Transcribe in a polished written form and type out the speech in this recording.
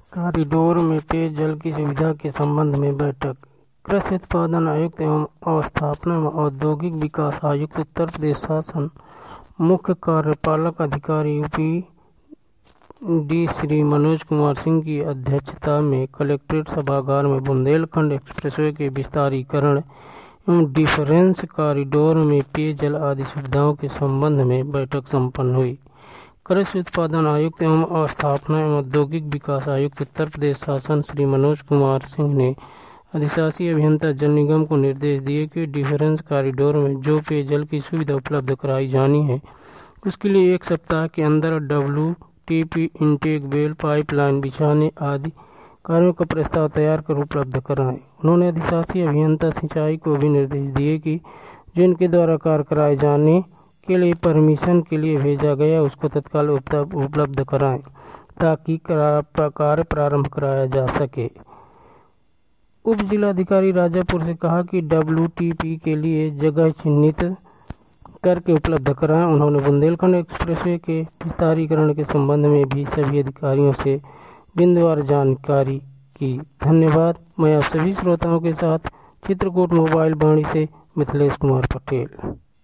Corridor में पेयजल की सुविधा के संबंध में बैठक। कृषि उत्पादन आयुक्त एवं अवस्थापना एवं औद्योगिक विकास आयुक्त उत्तर प्रदेश शासन मुख्य कार्यपालक अधिकारी यूपी श्री मनोज कुमार सिंह की अध्यक्षता में कलेक्ट्रेट सभागार में बुंदेलखंड एक्सप्रेसवे के विस्तारीकरण एवं डिफरेंस कॉरिडोर में पेयजल आदि सुविधाओं के संबंध में बैठक संपन्न हुई। कृषि उत्पादन आयुक्त एवं अवस्थापना एवं औद्योगिक विकास आयुक्त उत्तर प्रदेश शासन श्री मनोज कुमार सिंह ने अधिशासी अभियंता जल निगम को निर्देश दिए कि डिफरेंस कॉरिडोर में जो पेयजल की सुविधा उपलब्ध कराई जानी है उसके लिए 1 सप्ताह के अंदर WTP इंटेक वेल पाइपलाइन बिछाने आदि कार्यों का प्रस्ताव तैयार कर उपलब्ध कराएं। उन्होंने अधिशासी अभियंता सिंचाई को भी निर्देश दिए कि जिनके द्वारा कार्य कराए जाने के लिए परमिशन के लिए भेजा गया उसको तत्काल उपलब्ध कराएं ताकि कार्य प्रारंभ कराया जा सके। उप जिलाधिकारी राजापुर से कहा कि WTP के लिए जगह चिन्हित करके उपलब्ध कराएं। उन्होंने बुंदेलखंड एक्सप्रेसवे के विस्तारीकरण के संबंध में भी सभी अधिकारियों से बिंदुवार जानकारी की। धन्यवाद। मैं आप सभी श्रोताओं के साथ चित्रकूट मोबाइल वाणी से मिथिलेश कुमार पटेल।